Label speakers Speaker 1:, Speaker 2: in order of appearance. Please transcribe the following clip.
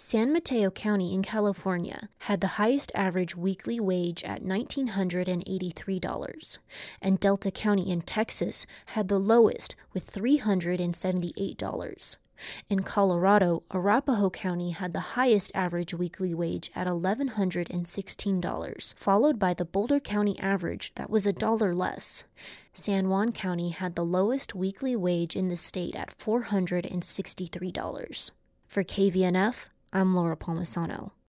Speaker 1: San Mateo County in California had the highest average weekly wage at $1,983, and Delta County in Texas had the lowest with $378. In Colorado, Arapahoe County had the highest average weekly wage at $1,116, followed by the Boulder County average that was $1 less. San Juan County had the lowest weekly wage in the state at $463. For KVNF, I'm Laura Palmisano.